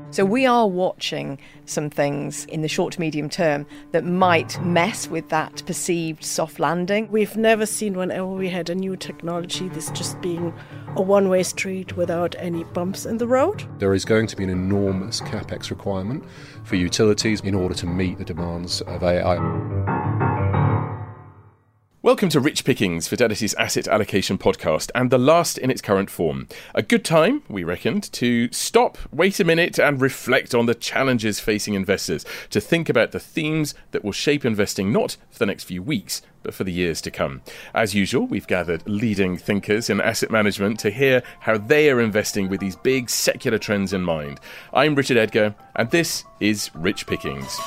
So we are watching some things in the short to medium term that might mess with that perceived soft landing. We've never seen, whenever we had a new technology, this just being a one-way street without any bumps in the road. There is going to be an enormous capex requirement for utilities in order to meet the demands of AI. Welcome to Rich Pickings, Fidelity's asset allocation podcast, and the last in its current form. A good time, we reckoned, to stop, wait a minute, and reflect on the challenges facing investors, to think about the themes that will shape investing not for the next few weeks, but for the years to come. As usual, we've gathered leading thinkers in asset management to hear how they are investing with these big secular trends in mind. I'm Richard Edgar, and this is Rich Pickings.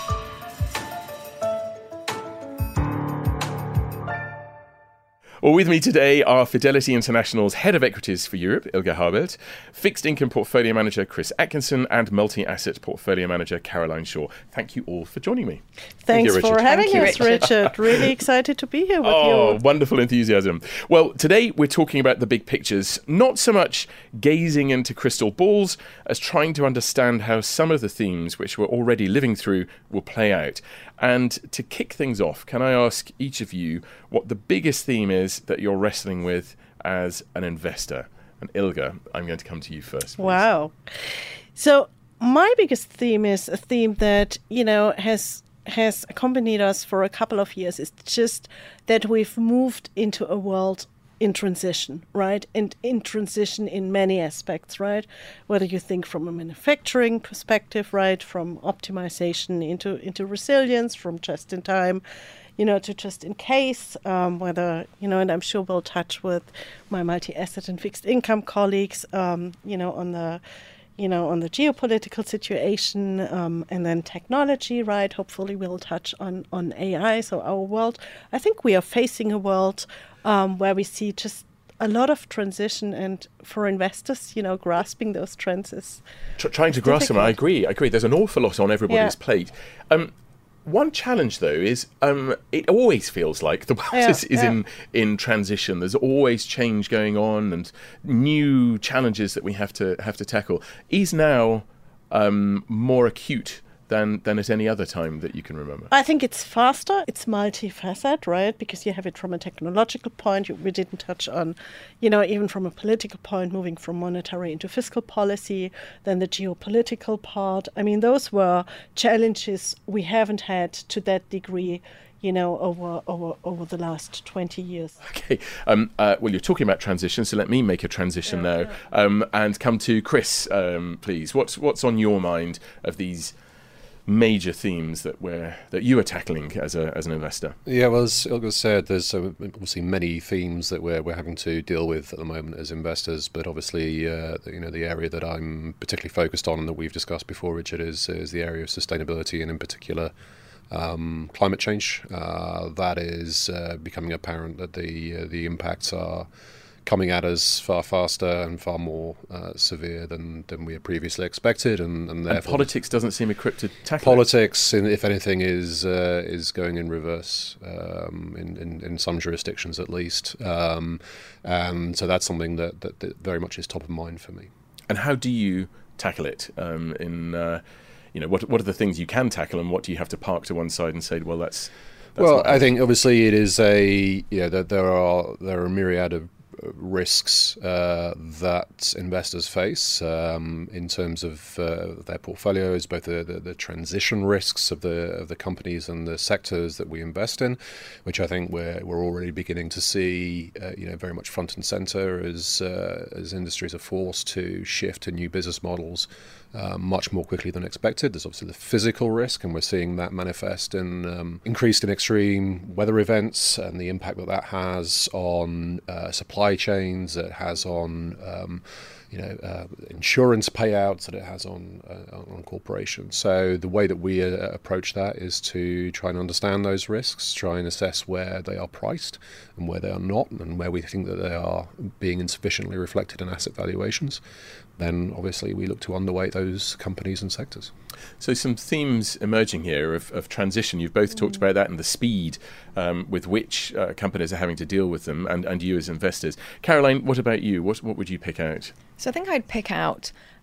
Well, with me today are Fidelity International's Head of Equities for Europe, Ilge Habelt, Fixed Income Portfolio Manager Chris Atkinson, and Multi-Asset Portfolio Manager Caroline Shaw. Thank you all for joining me. Thanks Thank you, for having Thank you, us, Richard. Really excited to be here with you. Oh, wonderful enthusiasm. Well, today we're talking about the big pictures, not so much gazing into crystal balls as trying to understand how some of the themes which we're already living through will play out. And to kick things off, can I ask each of you what the biggest theme is that you're wrestling with as an investor? And Ilge, I'm going to come to you first, please. Wow. So my biggest theme is a theme that, has accompanied us for a couple of years. It's just that we've moved into a world in transition, right? And in transition in many aspects, right? Whether you think from a manufacturing perspective, right? From optimization into resilience, from just in time, to just in case, whether, and I'm sure we'll touch with my multi-asset and fixed income colleagues, on the geopolitical situation, and then technology, right? Hopefully we'll touch on AI. So our world, I think we are facing a world where we see just a lot of transition, and for investors, grasping those trends is trying to grasp them. I agree. There's an awful lot on everybody's plate. One challenge, though, is it always feels like the world is in transition. There's always change going on and new challenges that we have to tackle. Is now more acute than at any other time that you can remember? I think it's faster. It's multifaceted, right? Because you have it from a technological point. We didn't touch on, even from a political point, moving from monetary into fiscal policy, then the geopolitical part. I mean, those were challenges we haven't had to that degree, over the last 20 years. Okay. Well, you're talking about transition, so let me make a transition now and come to Chris, please. What's on your mind of these major themes that you are tackling as an investor? Yeah, well, as Ilge said, there's obviously many themes that we're having to deal with at the moment as investors, but obviously, the area that I'm particularly focused on and that we've discussed before, Richard, is the area of sustainability, and in particular, climate change. That is becoming apparent that the impacts are coming at us far faster and far more severe than we had previously expected, and therefore politics doesn't seem equipped to tackle politics. If anything, is going in reverse in some jurisdictions at least, and so that's something that very much is top of mind for me. And how do you tackle it? What are the things you can tackle, and what do you have to park to one side and say, well, that's well, I think obviously it is that there are a myriad of risks that investors face in terms of their portfolios, both the transition risks of the companies and the sectors that we invest in, which I think we're already beginning to see very much front and center as industries are forced to shift to new business models much more quickly than expected. There's obviously the physical risk, and we're seeing that manifest in increased and extreme weather events and the impact that has on supply chains, that it has on insurance payouts, that it has on corporations. So the way that we approach that is to try and understand those risks, try and assess where they are priced and where they are not, and where we think that they are being insufficiently reflected in asset valuations. Then obviously we look to underweight those companies and sectors. So some themes emerging here of transition. You've both talked about that and the speed with which companies are having to deal with them, and you as investors. Caroline, what about you? What would you pick out? So I think I'd pick out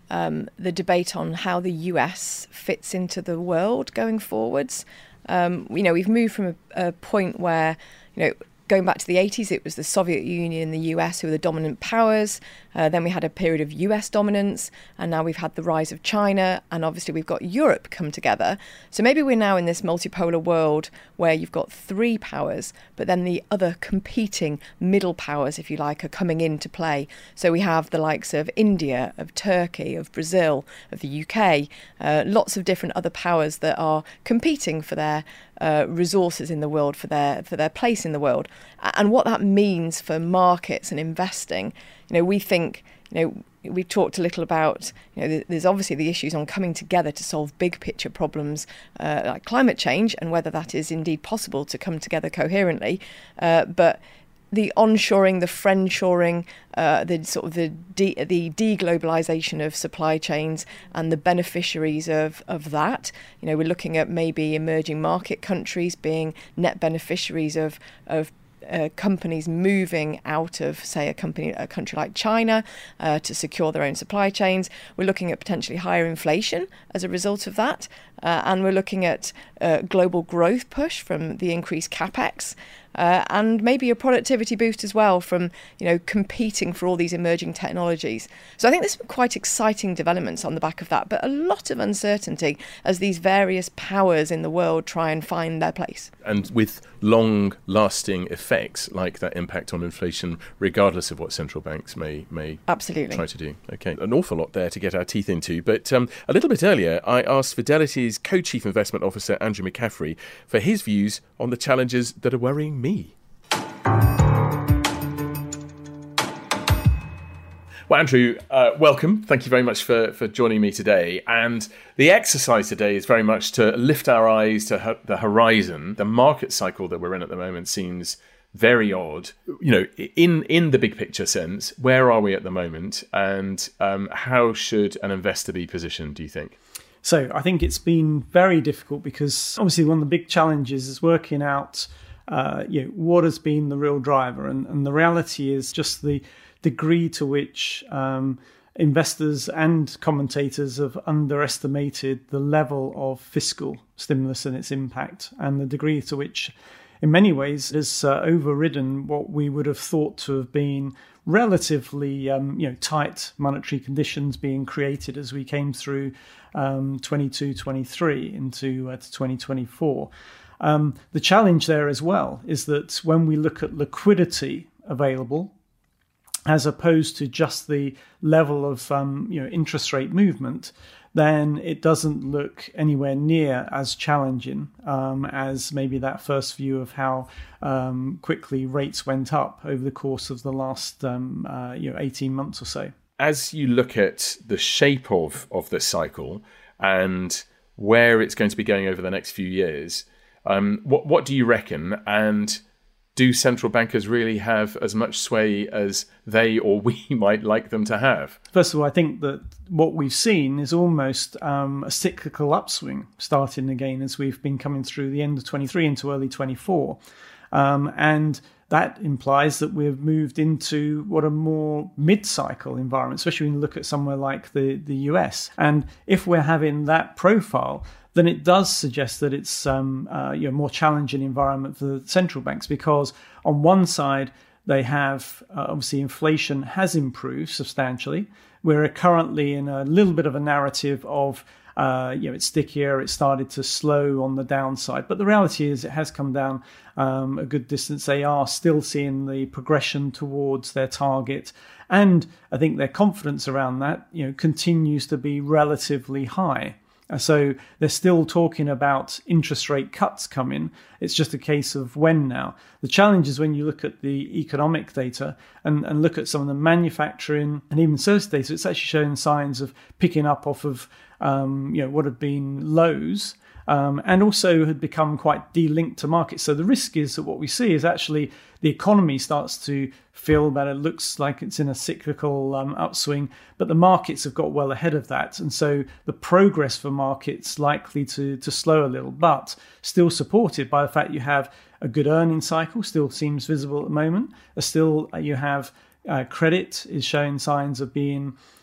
the debate on how the US fits into the world going forwards. We've moved from a point where, going back to the 80s, it was the Soviet Union and the US who were the dominant powers. Then we had a period of US dominance, and now we've had the rise of China, and obviously we've got Europe come together. So maybe we're now in this multipolar world where you've got three powers, but then the other competing middle powers, if you like, are coming into play. So we have the likes of India, of Turkey, of Brazil, of the UK, lots of different other powers that are competing for their resources in the world, for their place in the world. And what that means for markets and investing, we think, we've talked a little about, there's obviously the issues on coming together to solve big picture problems like climate change, and whether that is indeed possible to come together coherently. But the onshoring, the friendshoring, the deglobalization of supply chains and the beneficiaries of that. We're looking at maybe emerging market countries being net beneficiaries of companies moving out of, say, a country like China to secure their own supply chains. We're looking at potentially higher inflation as a result of that. And we're looking at global growth push from the increased capex. And maybe a productivity boost as well from, competing for all these emerging technologies. So I think there's some quite exciting developments on the back of that, but a lot of uncertainty as these various powers in the world try and find their place. And with long-lasting effects like that impact on inflation, regardless of what central banks may absolutely try to do. Okay, an awful lot there to get our teeth into. But a little bit earlier, I asked Fidelity's co-chief investment officer, Andrew McCaffrey, for his views on the challenges that are worrying me. Well, Andrew, welcome. Thank you very much for joining me today. And the exercise today is very much to lift our eyes to the horizon. The market cycle that we're in at the moment seems very odd. In the big picture sense, where are we at the moment? And how should an investor be positioned, do you think? So I think it's been very difficult because obviously one of the big challenges is working out what has been the real driver. And the reality is just the degree to which investors and commentators have underestimated the level of fiscal stimulus and its impact, and the degree to which, in many ways, it has overridden what we would have thought to have been relatively tight monetary conditions being created as we came through 22-23 into 2024. The challenge there as well is that when we look at liquidity available, as opposed to just the level of interest rate movement, then it doesn't look anywhere near as challenging as maybe that first view of how quickly rates went up over the course of the last 18 months or so. As you look at the shape of this cycle and where it's going to be going over the next few years, what do you reckon? And do central bankers really have as much sway as they or we might like them to have? First of all, I think that what we've seen is almost a cyclical upswing starting again as we've been coming through the end of 23 into early 24. And that implies that we've moved into what a more mid-cycle environment, especially when you look at somewhere like the US. And if we're having that profile, then it does suggest that it's a more challenging environment for the central banks, because on one side they have obviously inflation has improved substantially. We're currently in a little bit of a narrative of it's stickier, it started to slow on the downside, but the reality is it has come down a good distance. They are still seeing the progression towards their target, and I think their confidence around that continues to be relatively high. So they're still talking about interest rate cuts coming. It's just a case of when now. The challenge is when you look at the economic data and look at some of the manufacturing and even service data, it's actually showing signs of picking up off of what had been lows. And also had become quite delinked to markets. So the risk is that what we see is actually the economy starts to feel that it looks like it's in a cyclical upswing, but the markets have got well ahead of that. And so the progress for markets likely to slow a little, but still supported by the fact you have a good earning cycle, still seems visible at the moment. Still, you have credit is showing signs of being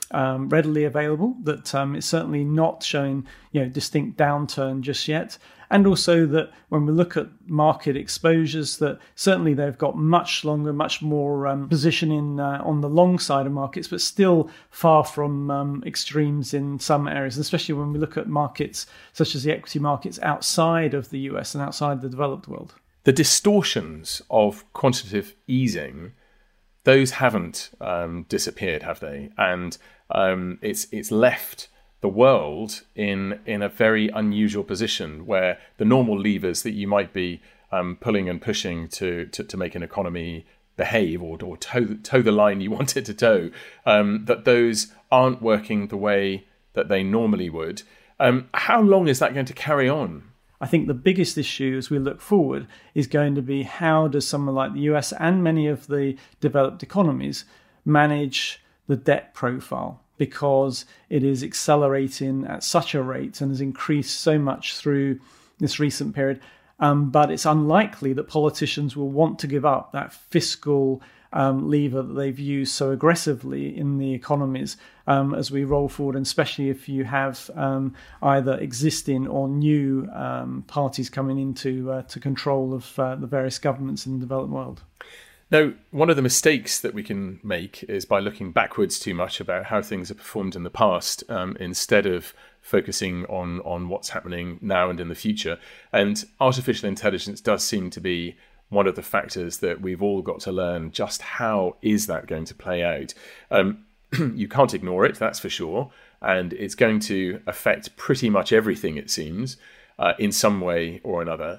readily available, that it's certainly not showing distinct downturn just yet. And also that when we look at market exposures, that certainly they've got much longer, much more position on the long side of markets, but still far from extremes in some areas, especially when we look at markets such as the equity markets outside of the US and outside the developed world. The distortions of quantitative easing, those haven't disappeared, have they? And it's left the world in a very unusual position where the normal levers that you might be pulling and pushing to make an economy behave or toe the line you want it to toe, that those aren't working the way that they normally would. How long is that going to carry on? I think the biggest issue as we look forward is going to be how does someone like the US and many of the developed economies manage the debt profile, because it is accelerating at such a rate and has increased so much through this recent period. But it's unlikely that politicians will want to give up that fiscal lever that they've used so aggressively in the economies as we roll forward, and especially if you have either existing or new parties coming into to control of the various governments in the developed world. Now, one of the mistakes that we can make is by looking backwards too much about how things have performed in the past, instead of focusing on what's happening now and in the future. And artificial intelligence does seem to be one of the factors that we've all got to learn just how is that going to play out. You can't ignore it, that's for sure. And it's going to affect pretty much everything, it seems, in some way or another.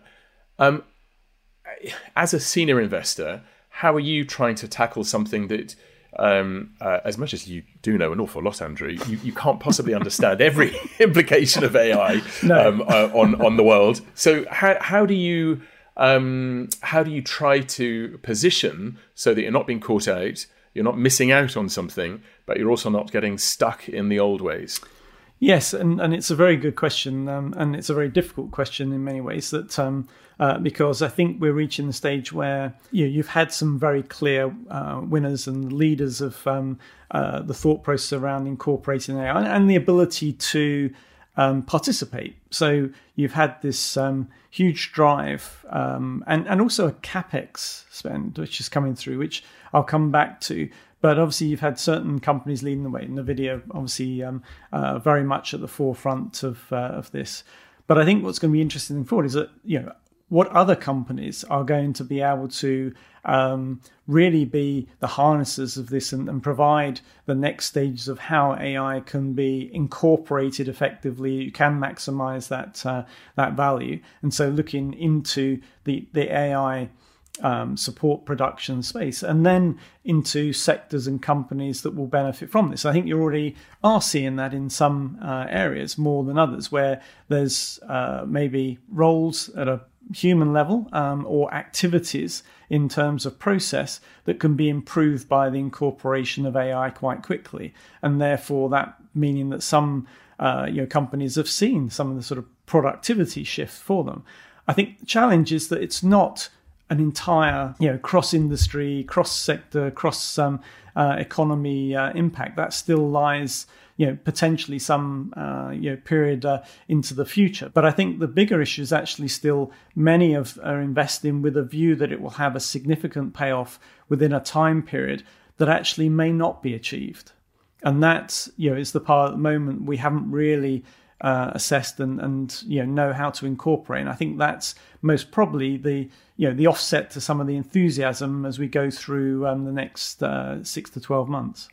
As a senior investor, how are you trying to tackle something that, as much as you do know an awful lot, Andrew, you can't possibly understand every implication of AI on the world. So how do you try to position so that you're not being caught out, you're not missing out on something, but you're also not getting stuck in the old ways? Yes, and it's a very good question, and it's a very difficult question in many ways, that because I think we're reaching the stage where you've had some very clear winners and leaders of the thought process around incorporating AI and the ability to participate. So you've had this huge drive and also a CapEx spend, which is coming through, which I'll come back to. But obviously, you've had certain companies leading the way. NVIDIA, obviously, very much at the forefront of this. But I think what's going to be interesting forward is that what other companies are going to be able to really be the harnessers of this and provide the next stages of how AI can be incorporated effectively. You can maximize that value. And so looking into the AI support production space, and then into sectors and companies that will benefit from this. I think you already are seeing that in some areas more than others, where there's maybe roles at a human level or activities in terms of process that can be improved by the incorporation of AI quite quickly, and therefore that meaning that some companies have seen some of the sort of productivity shift for them. I think the challenge is that it's not an entire, cross-industry, cross-sector, cross-economy impact. That still lies, potentially some, period into the future. But I think the bigger issue is actually still many are investing with a view that it will have a significant payoff within a time period that actually may not be achieved. And that, is the part at the moment we haven't really assessed and know how to incorporate. And I think that's most probably the offset to some of the enthusiasm as we go through the next 6 to 12 months.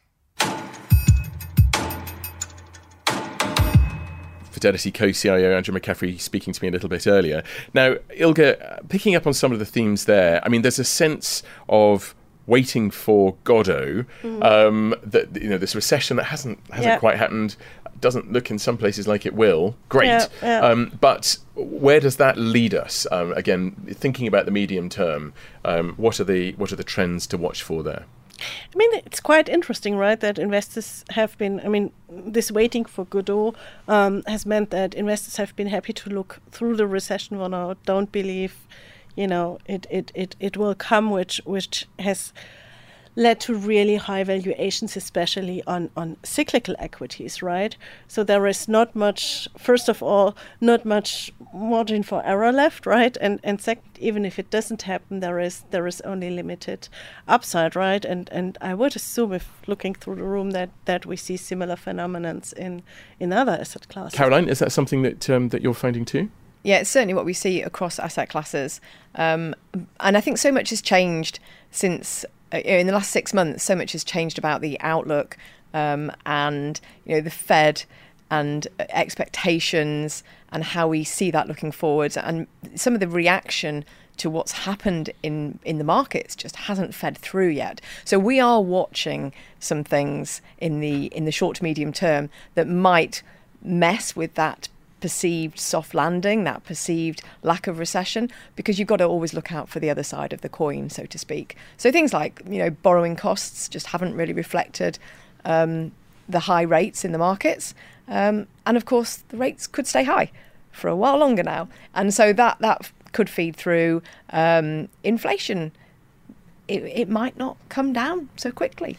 Fidelity co-CIO Andrew McCaffrey speaking to me a little bit earlier. Now, Ilge, picking up on some of the themes there, I mean, there's a sense of waiting for Godot, that this recession that hasn't quite happened, doesn't look in some places like it will. Great. But where does that lead us? Again, thinking about the medium term, what are the trends to watch for there? I mean, it's quite interesting, right, that investors have been, this waiting for Godot has meant that investors have been happy to look through the recession for now, don't believe, it will come, which has led to really high valuations, especially on cyclical equities, right? So there is not much, first of all, not much margin for error left, right? And second, even if it doesn't happen, there is only limited upside, right? And I would assume, if looking through the room, that we see similar phenomena in other asset classes. Caroline, is that something that you're finding too? Yeah, it's certainly what we see across asset classes. And I think so much has changed since, in the last 6 months, so much has changed about the outlook and, the Fed and expectations and how we see that looking forward. And some of the reaction to what's happened in the markets just hasn't fed through yet. So we are watching some things in the short to medium term that might mess with that perceived soft landing, that perceived lack of recession, because you've got to always look out for the other side of the coin, so to speak. So things like, borrowing costs just haven't really reflected the high rates in the markets. And of course, the rates could stay high for a while longer now. And so that could feed through inflation. It might not come down so quickly.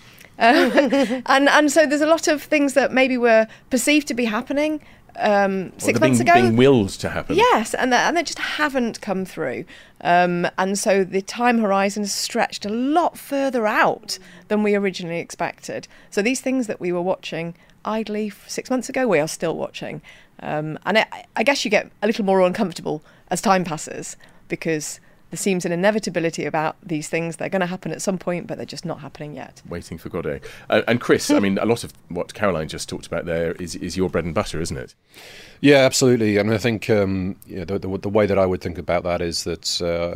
And so there's a lot of things that maybe were perceived to be happening 6 months ago, being willed to happen. Yes, and they just haven't come through. And so the time horizon is stretched a lot further out than we originally expected. So these things that we were watching idly 6 months ago, we are still watching. And I guess you get a little more uncomfortable as time passes, because there seems an inevitability about these things. They're going to happen at some point, but they're just not happening yet. Waiting for Godot. And Chris, I mean, a lot of what Caroline just talked about there is your bread and butter, isn't it? Yeah, absolutely. I mean, I think the way that I would think about that is that,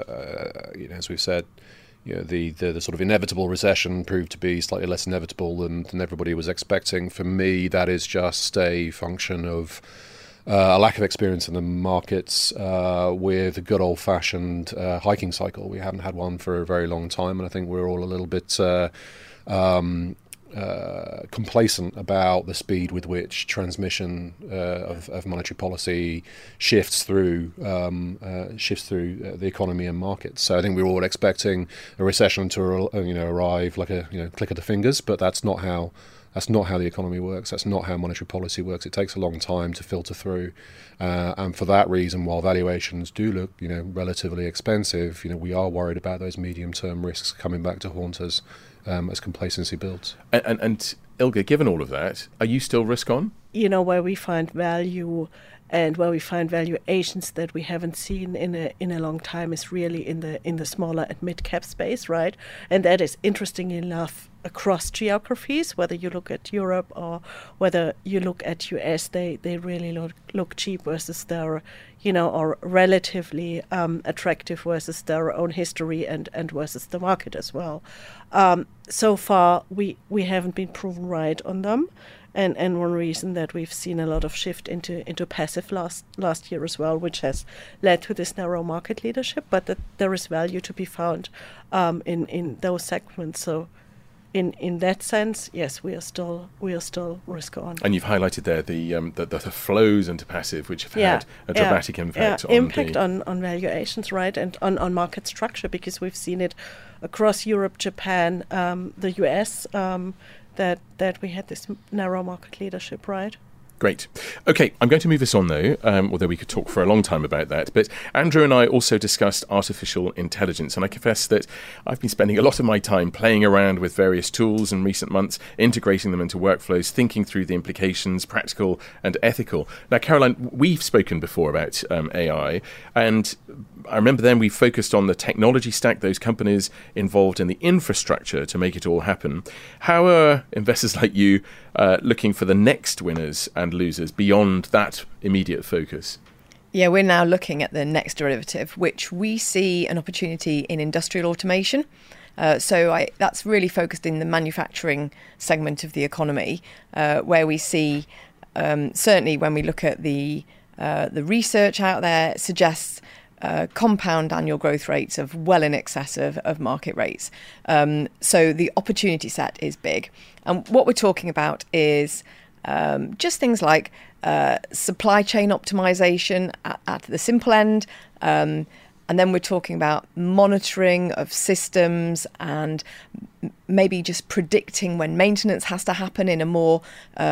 as we've said, the sort of inevitable recession proved to be slightly less inevitable than everybody was expecting. For me, that is just a function of a lack of experience in the markets with a good old-fashioned hiking cycle. We haven't had one for a very long time, and I think we're all a little bit complacent about the speed with which transmission of monetary policy shifts through the economy and markets. So I think we're all expecting a recession to arrive like a click of the fingers, but that's not how the economy works. That's not how monetary policy works. It takes a long time to filter through, and for that reason, while valuations do look relatively expensive, we are worried about those medium-term risks coming back to haunt us as complacency builds. And Ilge, given all of that, are you still risk on? Where we find value and where we find valuations that we haven't seen in a long time is really in the smaller and mid cap space, right? And that is, interestingly enough, across geographies. Whether you look at Europe or whether you look at US, they really look cheap versus their or relatively attractive versus their own history and versus the market as well. So far, we haven't been proven right on them. And one reason that we've seen a lot of shift into passive last year as well, which has led to this narrow market leadership, but that there is value to be found in those segments. So in that sense, yes, we are still risk on. And you've highlighted there the flows into passive, which have had a dramatic impact on valuations, right, and on market structure, because we've seen it across Europe, Japan, the US. That we had this narrow market leadership, right? Great. Okay, I'm going to move us on though, although we could talk for a long time about that. But Andrew and I also discussed artificial intelligence, and I confess that I've been spending a lot of my time playing around with various tools in recent months, integrating them into workflows, thinking through the implications, practical and ethical. Now, Caroline, we've spoken before about AI, and I remember then we focused on the technology stack, those companies involved in the infrastructure to make it all happen. How are investors like you looking for the next winners and losers beyond that immediate focus? Yeah, we're now looking at the next derivative, which we see an opportunity in industrial automation. That's really focused in the manufacturing segment of the economy, where we see, certainly when we look at the research out there, it suggests compound annual growth rates of well in excess of market rates. So the opportunity set is big. And what we're talking about is just things like supply chain optimization at the simple end, And then we're talking about monitoring of systems and maybe just predicting when maintenance has to happen in a more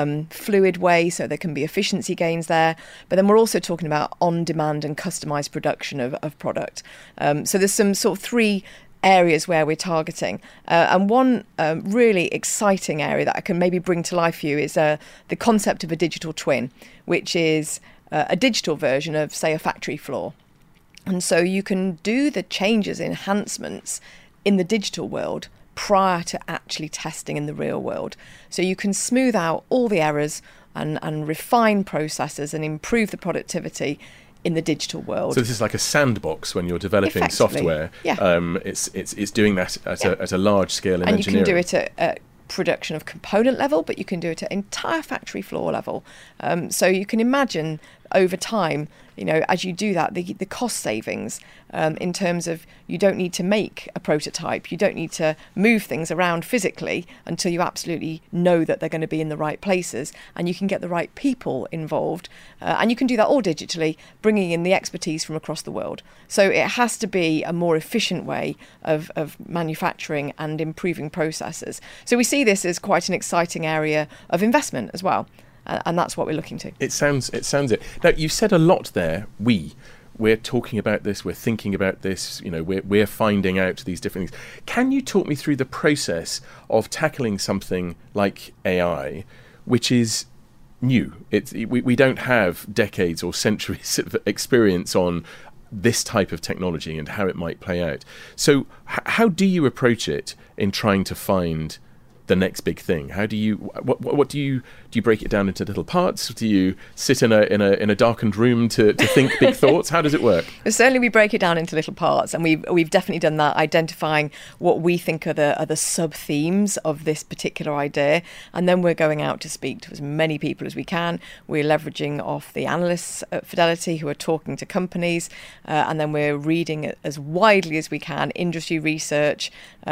fluid way, so there can be efficiency gains there. But then we're also talking about on-demand and customised production of product. So there's some sort of 3 areas where we're targeting. And one really exciting area that I can maybe bring to life for you is the concept of a digital twin, which is a digital version of, say, a factory floor. And so you can do the changes, enhancements in the digital world prior to actually testing in the real world. So you can smooth out all the errors and refine processes and improve the productivity in the digital world. So this is like a sandbox when you're developing software. Yeah. It's doing that at a large scale in and engineering. You can do it at production of component level, but you can do it at entire factory floor level. So you can imagine over time, as you do that, the cost savings in terms of you don't need to make a prototype, you don't need to move things around physically until you absolutely know that they're going to be in the right places, and you can get the right people involved, and you can do that all digitally, bringing in the expertise from across the world. So it has to be a more efficient way of manufacturing and improving processes. So we see this as quite an exciting area of investment as well. And that's what we're looking to. It sounds it. Now, you said a lot there. We're talking about this. We're thinking about this. We're finding out these different things. Can you talk me through the process of tackling something like AI, which is new? We don't have decades or centuries of experience on this type of technology and how it might play out. So, how do you approach it in trying to find the next big thing? How do you what do you break it down into little parts? Do you sit in a darkened room to think big thoughts? How does it work? Certainly we break it down into little parts, and we've definitely done that, identifying what we think are the sub themes of this particular idea, and then we're going out to speak to as many people as we can. We're leveraging off the analysts at Fidelity who are talking to companies, and then we're reading as widely as we can industry research,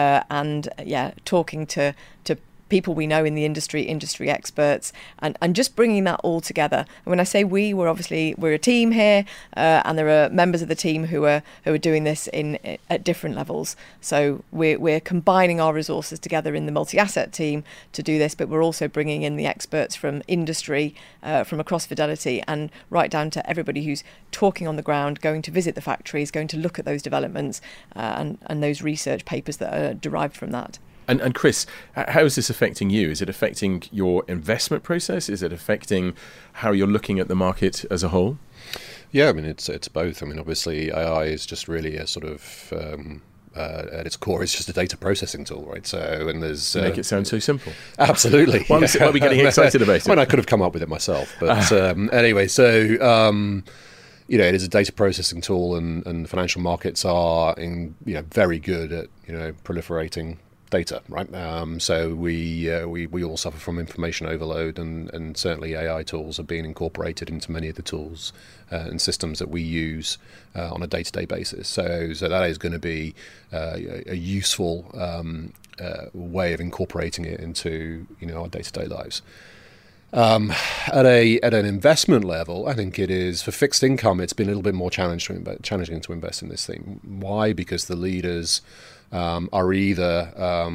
and talking to people we know in the industry experts, and just bringing that all together. And when I say we're a team here, and there are members of the team who are doing this at different levels. So we're combining our resources together in the multi-asset team to do this, but we're also bringing in the experts from industry, from across Fidelity, and right down to everybody who's talking on the ground, going to visit the factories, going to look at those developments, and those research papers that are derived from that. And Chris, how is this affecting you? Is it affecting your investment process? Is it affecting how you're looking at the market as a whole? Yeah, I mean, it's both. I mean, obviously, AI is just really a sort of at its core, it's just a data processing tool, right? So, and there's make it sound so simple. Absolutely. Why are we getting excited about it? I mean, I could have come up with it myself, but anyway. So, it is a data processing tool, and the financial markets are very good at proliferating data, right? So we all suffer from information overload, and certainly AI tools are being incorporated into many of the tools and systems that we use on a day-to-day basis. So that is going to be a useful way of incorporating it into our day-to-day lives. At an investment level, I think it is for fixed income. It's been a little bit more challenging to invest in this thing. Why? Because the leaders are either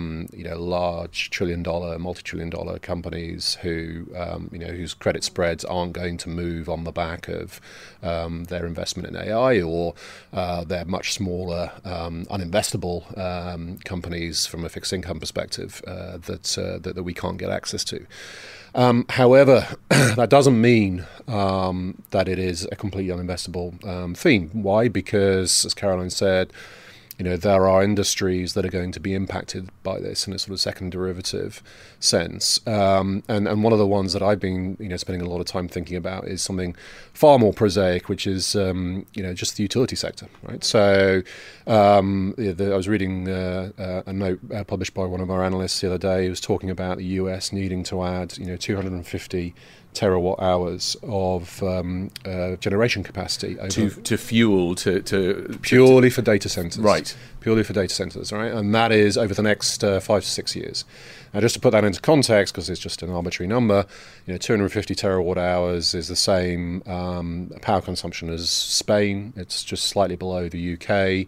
large trillion-dollar, multi-trillion-dollar companies who whose credit spreads aren't going to move on the back of their investment in AI, or they're much smaller, uninvestable companies from a fixed income perspective that we can't get access to. However, that doesn't mean that it is a completely uninvestable theme. Why? Because, as Caroline said, there are industries that are going to be impacted by this in a sort of second derivative sense. And one of the ones that I've been spending a lot of time thinking about is something far more prosaic, which is just the utility sector, right? So I was reading a note published by one of our analysts the other day. He was talking about the US needing to add 250 terawatt hours of generation capacity to fuel purely for data centers. Right. Purely for data centers, right? And that is over the next 5 to 6 years. Now, just to put that into context, because it's just an arbitrary number, 250 terawatt hours is the same power consumption as Spain. It's just slightly below the UK.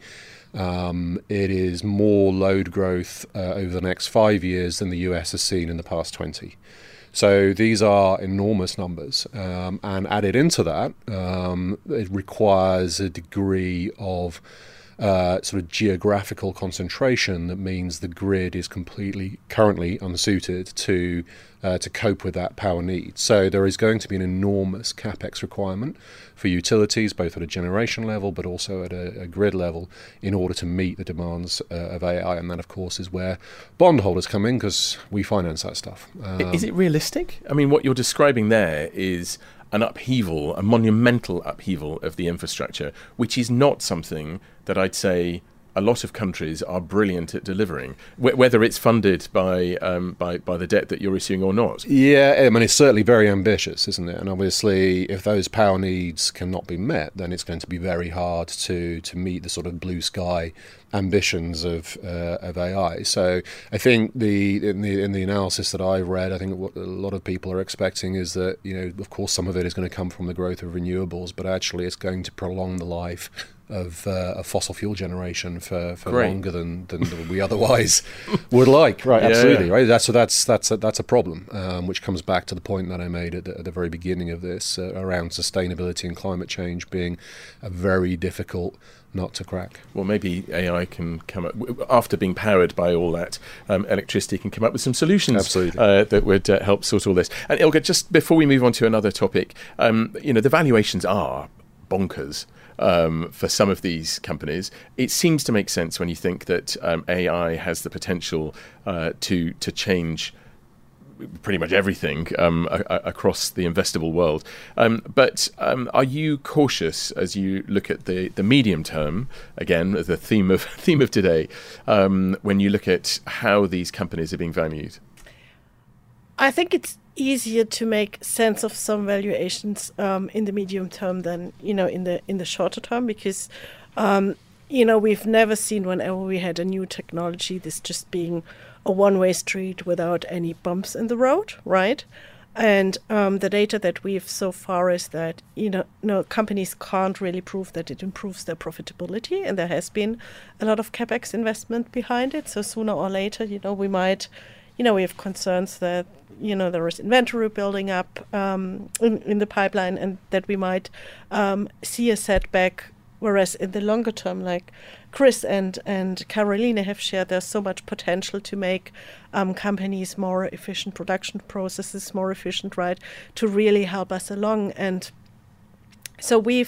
It is more load growth over the next 5 years than the US has seen in the past 20. So these are enormous numbers, and added into that, it requires a degree of sort of geographical concentration that means the grid is currently unsuited to cope with that power need. So there is going to be an enormous capex requirement for utilities, both at a generation level but also at a grid level, in order to meet the demands of AI. And that, of course, is where bondholders come in, because we finance that stuff. Is it realistic? I mean, what you're describing there is an upheaval, a monumental upheaval of the infrastructure, which is not something that I'd say a lot of countries are brilliant at delivering, whether it's funded by the debt that you're issuing or not. Yeah, I mean, it's certainly very ambitious, isn't it? And obviously, if those power needs cannot be met, then it's going to be very hard to meet the sort of blue sky ambitions of AI. So I think in the analysis that I've read, I think what a lot of people are expecting is that, of course, some of it is going to come from the growth of renewables, but actually it's going to prolong the life of fossil fuel generation for longer than we otherwise would like. Right, absolutely. Yeah. Right. That's a problem, which comes back to the point that I made at the very beginning of this around sustainability and climate change being a very difficult nut to crack. Well, maybe AI can come up, after being powered by all that electricity, can come up with some solutions that would help sort all this. And Ilge, just before we move on to another topic, the valuations are bonkers. For some of these companies, it seems to make sense when you think that AI has the potential to change pretty much everything across the investable world. But are you cautious as you look at the medium term, again, the theme of today, when you look at how these companies are being valued? I think it's easier to make sense of some valuations in the medium term than in the shorter term, because we've never seen, whenever we had a new technology, this just being a one-way street without any bumps in the road, right? And the data that we've so far is that companies can't really prove that it improves their profitability, and there has been a lot of capex investment behind it. So sooner or later, we might. We have concerns that, there is inventory building up in the pipeline, and that we might see a setback. Whereas in the longer term, like Chris and Caroline have shared, there's so much potential to make companies more efficient, production processes more efficient, right, to really help us along. And so we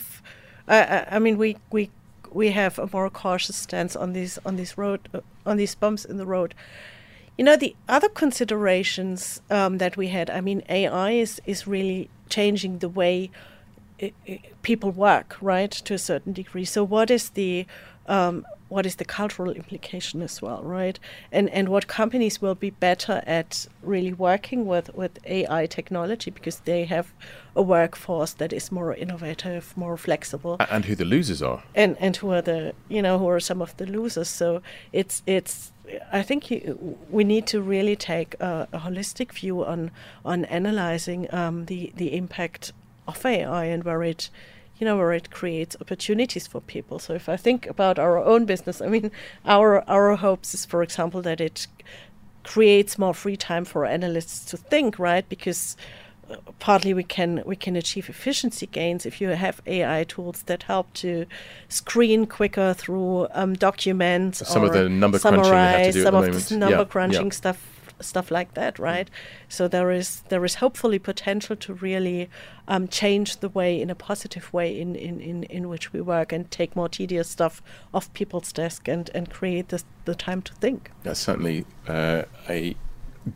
have a more cautious stance on these bumps in the road. The other considerations that we had, AI is really changing the way people work, right, to a certain degree. So what is the cultural implication as well, right? And what companies will be better at really working with AI technology, because they have a workforce that is more innovative, more flexible. And who the losers are. And who are some of the losers. So it's I think we need to really take a holistic view on analyzing the impact of AI and where it creates opportunities for people. So if I think about our own business, our hopes is, for example, that it creates more free time for analysts to think, right? Because partly we can achieve efficiency gains if you have AI tools that help to screen quicker through documents, some of the number crunching you have to do at the moment. Some of the number crunching stuff like that, right? So there is hopefully potential to really change the way, in a positive way, in which we work, and take more tedious stuff off people's desk and create the time to think. That's certainly a good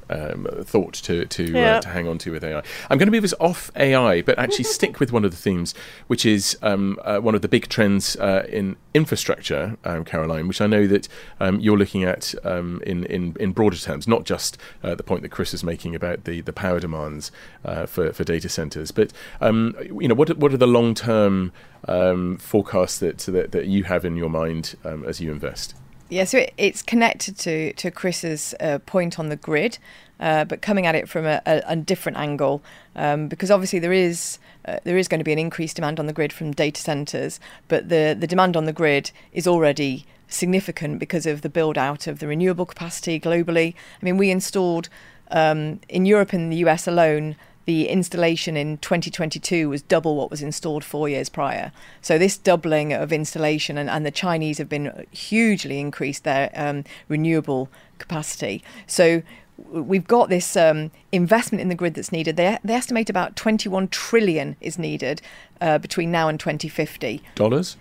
thought to hang on to with AI. I'm going to move us off AI, but actually stick with one of the themes, which is one of the big trends in infrastructure, Caroline, which I know that you're looking at in broader terms, not just the point that Chris is making about the power demands for data centers, but what are the long-term forecasts that you have in your mind as you invest? Yeah, so it's connected to Chris's point on the grid, but coming at it from a different angle, because obviously there is going to be an increased demand on the grid from data centres, but the demand on the grid is already significant because of the build out of the renewable capacity globally. I mean, we installed in Europe and the US alone, the installation in 2022 was double what was installed 4 years prior. So this doubling of installation, and the Chinese have been hugely increased their renewable capacity. So we've got this investment in the grid that's needed. They estimate about 21 trillion is needed between now and 2050. Dollars?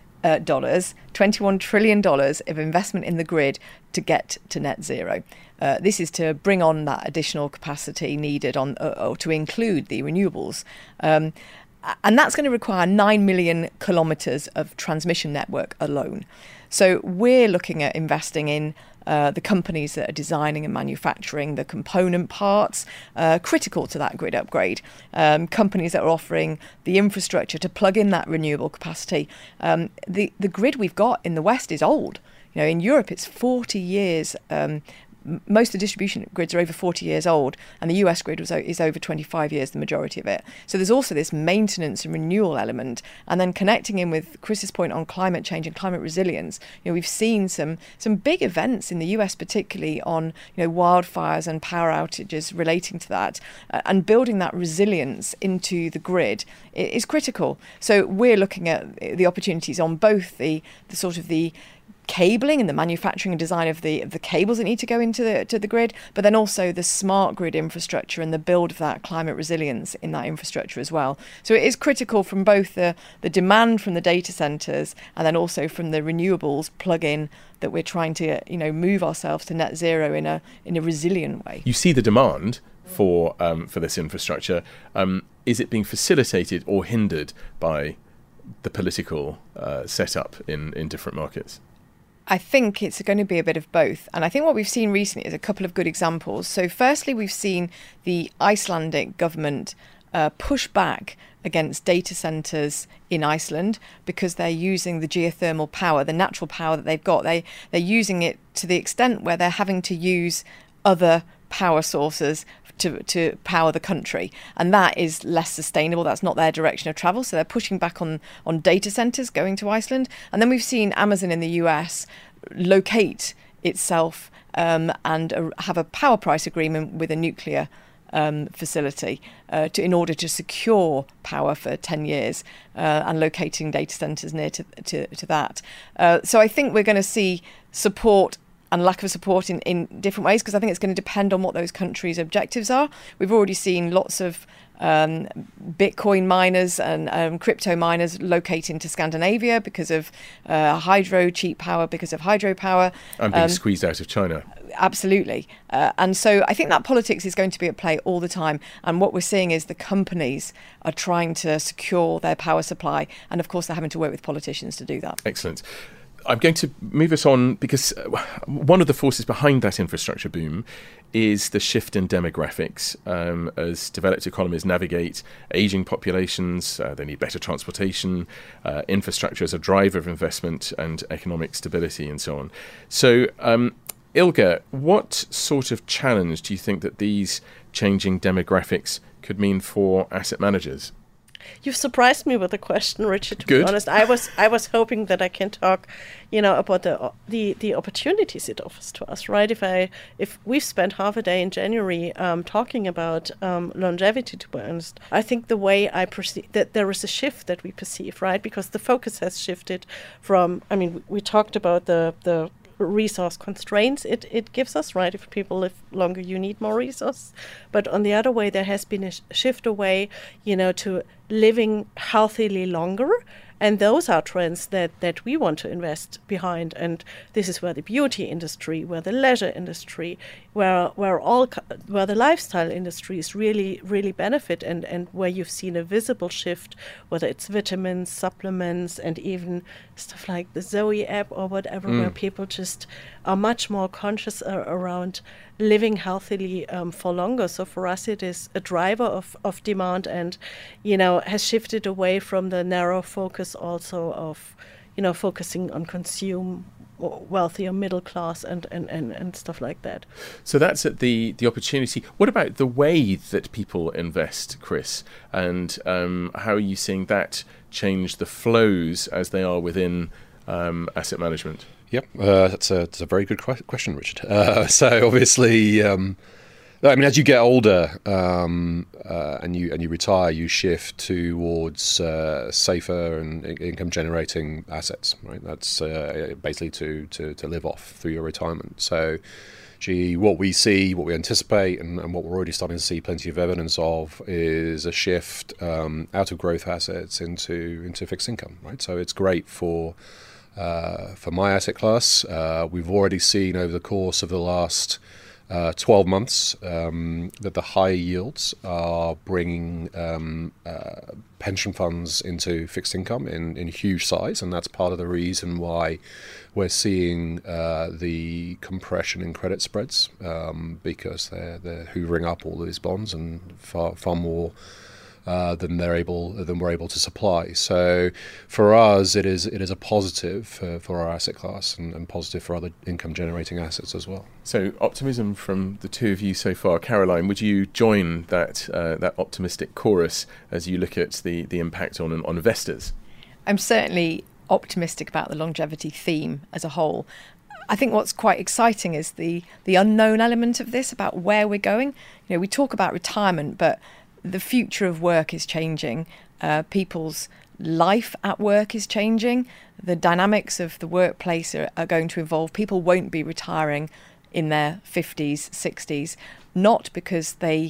$21 trillion of investment in the grid to get to net zero. This is to bring on that additional capacity needed or to include the renewables. And that's going to require 9 million kilometres of transmission network alone. So we're looking at investing in the companies that are designing and manufacturing the component parts critical to that grid upgrade, companies that are offering the infrastructure to plug in that renewable capacity. The grid we've got in the West is old. In Europe, it's 40 years. Most of the distribution grids are over 40 years old, and the US grid is over 25 years, the majority of it. So there's also this maintenance and renewal element, and then connecting in with Chris's point on climate change and climate resilience. We've seen some big events in the US, particularly on wildfires and power outages relating to that, and building that resilience into the grid is critical. So we're looking at the opportunities on both the sort of the cabling and the manufacturing and design of the cables that need to go into the grid, but then also the smart grid infrastructure and the build of that climate resilience in that infrastructure as well. So it is critical from both the demand from the data centres and then also from the renewables plug-in that we're trying to move ourselves to net zero in a resilient way. You see the demand for this infrastructure. Is it being facilitated or hindered by the political setup in different markets? I think it's going to be a bit of both. And I think what we've seen recently is a couple of good examples. So firstly, we've seen the Icelandic government push back against data centres in Iceland because they're using the geothermal power, the natural power that they've got. They're using it to the extent where they're having to use other power sources to power the country, and that is less sustainable. That's not their direction of travel, so they're pushing back on data centres going to Iceland. And then we've seen Amazon in the US locate itself and have a power price agreement with a nuclear facility in order to secure power for 10 years and locating data centres near to that. So I think we're going to see support and lack of support in different ways, because I think it's going to depend on what those countries' objectives are. We've already seen lots of Bitcoin miners and crypto miners locating to Scandinavia because of cheap power, because of hydropower. And being squeezed out of China. Absolutely. And so I think that politics is going to be at play all the time. And what we're seeing is the companies are trying to secure their power supply. And of course, they're having to work with politicians to do that. Excellent. I'm going to move us on because one of the forces behind that infrastructure boom is the shift in demographics. As developed economies navigate ageing populations, they need better transportation, infrastructure as a driver of investment and economic stability and so on. So, Ilge, what sort of challenge do you think that these changing demographics could mean for asset managers? You've surprised me with the question, Richard, to Good. be honest. I was hoping that I can talk, about the opportunities it offers to us, right? If we've spent half a day in January talking about longevity, to be honest, I think the way I perceive that there is a shift that we perceive, right? Because the focus has shifted from, we talked about the resource constraints it gives us, right? If people live longer, you need more resources. But on the other way, there has been a shift away, to living healthily longer And those are trends that we want to invest behind. And this is where the beauty industry, where the leisure industry, where the lifestyle industries really, really benefit, and where you've seen a visible shift, whether it's vitamins, supplements, and even stuff like the Zoe app or whatever, where people just are much more conscious around living healthily for longer. So for us, it is a driver of demand, and, has shifted away from the narrow focus also of, focusing on consume wealthier middle class and stuff like that. So that's at the opportunity. What about the way that people invest, Chris? And how are you seeing that change the flows as they are within asset management? Yep, that's a very good question, Richard. So obviously, as you get older and you retire, you shift towards safer and income-generating assets. Right, that's basically to live off through your retirement. So, what we anticipate, and what we're already starting to see plenty of evidence of, is a shift out of growth assets into fixed income. Right, so it's great for my asset class. We've already seen over the course of the last 12 months that the high yields are bringing pension funds into fixed income in huge size, and that's part of the reason why we're seeing the compression in credit spreads, because they're hoovering up all these bonds and far more than we're able to supply. So for us, it is a positive for our asset class, and positive for other income generating assets as well. So optimism from the two of you so far. Caroline, would you join that optimistic chorus as you look at the impact on investors? I'm certainly optimistic about the longevity theme as a whole. I think what's quite exciting is the unknown element of this, about where we're going. We talk about retirement, but the future of work is changing. People's life at work is changing. The dynamics of the workplace are going to evolve. People won't be retiring in their 50s, 60s, not because the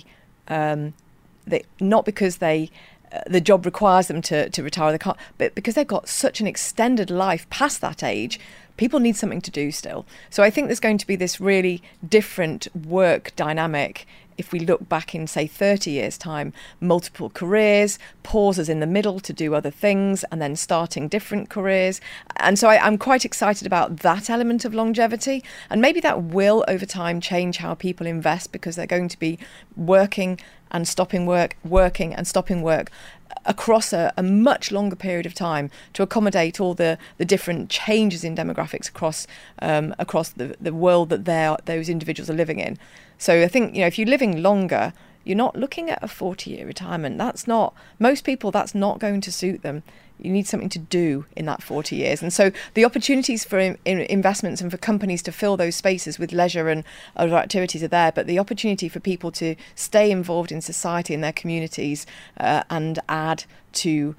job requires them to retire, they can't, but because they've got such an extended life past that age. People need something to do still. So I think there's going to be this really different work dynamic if we look back in, say, 30 years' time. Multiple careers, pauses in the middle to do other things, and then starting different careers. And so I'm quite excited about that element of longevity. And maybe that will, over time, change how people invest, because they're going to be working and stopping work, working and stopping work across a much longer period of time to accommodate all the different changes in demographics across the world that those individuals are living in. So I think, if you're living longer, you're not looking at a 40-year retirement. Most people, that's not going to suit them. You need something to do in that 40 years. And so the opportunities for investments and for companies to fill those spaces with leisure and other activities are there, but the opportunity for people to stay involved in society and their communities and add to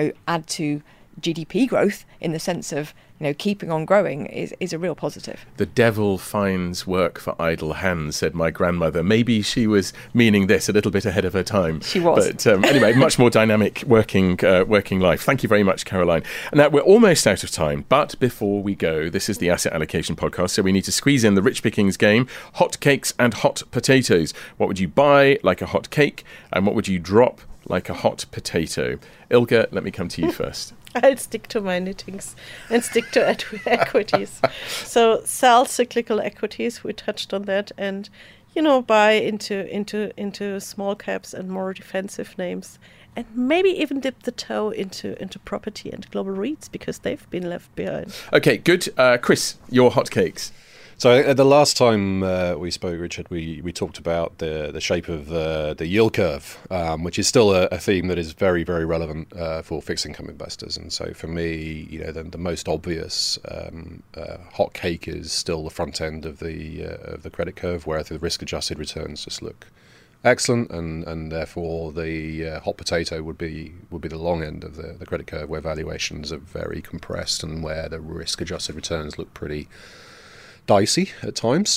GDP growth in the sense of keeping on growing is a real positive. The devil finds work for idle hands, said my grandmother. Maybe she was meaning this a little bit ahead of her time. She was. But anyway, much more dynamic working life. Thank you very much, Caroline. Now, we're almost out of time, but before we go, this is the Asset Allocation Podcast, so we need to squeeze in the Rich Pickings game, hot cakes and hot potatoes. What would you buy like a hot cake, and what would you drop like a hot potato? Ilka, let me come to you first. I'll stick to my knittings and stick to equities. So sell cyclical equities, we touched on that, and buy into small caps and more defensive names, and maybe even dip the toe into property and global REITs, because they've been left behind. Okay, good. Chris, your hot cakes. So the last time we spoke, Richard, we talked about the shape of the yield curve, which is still a theme that is very, very relevant for fixed income investors. And so for me, the most obvious hot cake is still the front end of the credit curve, where the risk-adjusted returns just look excellent, and therefore the hot potato would be the long end of the credit curve, where valuations are very compressed and where the risk-adjusted returns look pretty dicey at times.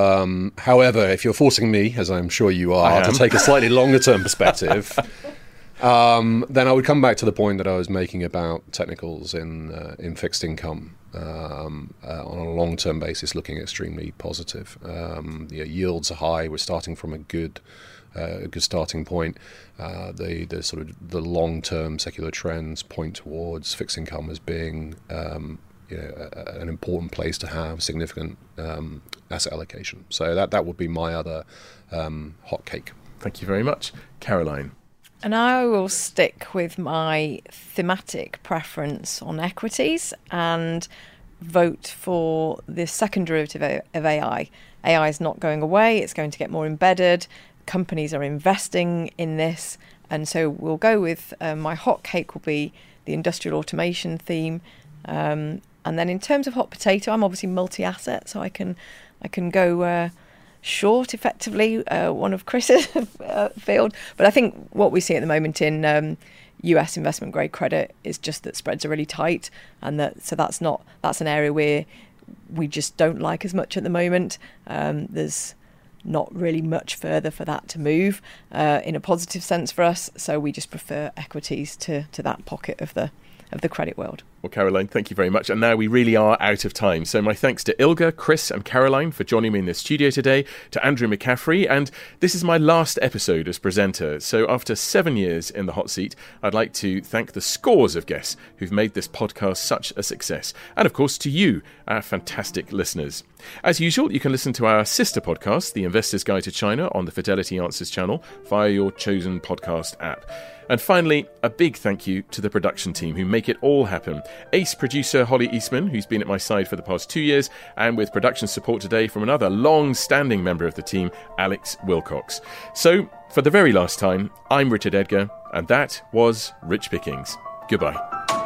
However, if you're forcing me, as I'm sure you are, to take a slightly longer term perspective, Then I would come back to the point that I was making about technicals in fixed income. On a long-term basis, looking extremely positive. Yields are high. We're starting from a good starting point. The sort of the long-term secular trends point towards fixed income as being an important place to have significant asset allocation. So that would be my other hot cake. Thank you very much, Caroline. And I will stick with my thematic preference on equities and vote for the second derivative of AI. AI is not going away. It's going to get more embedded. Companies are investing in this. And so we'll go with my hot cake will be the industrial automation theme. And then in terms of hot potato, I'm obviously multi-asset, so I can go short effectively one of Chris's field. But I think what we see at the moment in US investment grade credit is just that spreads are really tight, and that's an area where we just don't like as much at the moment. There's not really much further for that to move in a positive sense for us, so we just prefer equities to that pocket of the credit world. Well, Caroline, thank you very much. And now we really are out of time. So my thanks to Ilge, Chris and Caroline for joining me in the studio today, to Andrew McCaffrey. And this is my last episode as presenter. So after 7 years in the hot seat, I'd like to thank the scores of guests who've made this podcast such a success. And of course, to you, our fantastic listeners. As usual, you can listen to our sister podcast, The Investor's Guide to China, on the Fidelity Answers channel via your chosen podcast app. And finally, a big thank you to the production team who make it all happen. Ace producer Holly Eastman, who's been at my side for the past 2 years, and with production support today from another long-standing member of the team, Alex Wilcox. So, for the very last time, I'm Richard Edgar, and that was Rich Pickings. Goodbye.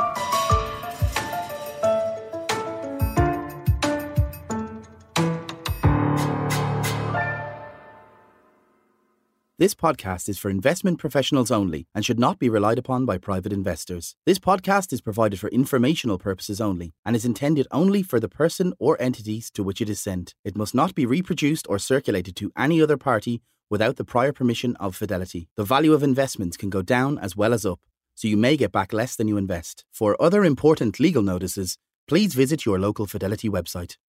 This podcast is for investment professionals only and should not be relied upon by private investors. This podcast is provided for informational purposes only and is intended only for the person or entities to which it is sent. It must not be reproduced or circulated to any other party without the prior permission of Fidelity. The value of investments can go down as well as up, so you may get back less than you invest. For other important legal notices, please visit your local Fidelity website.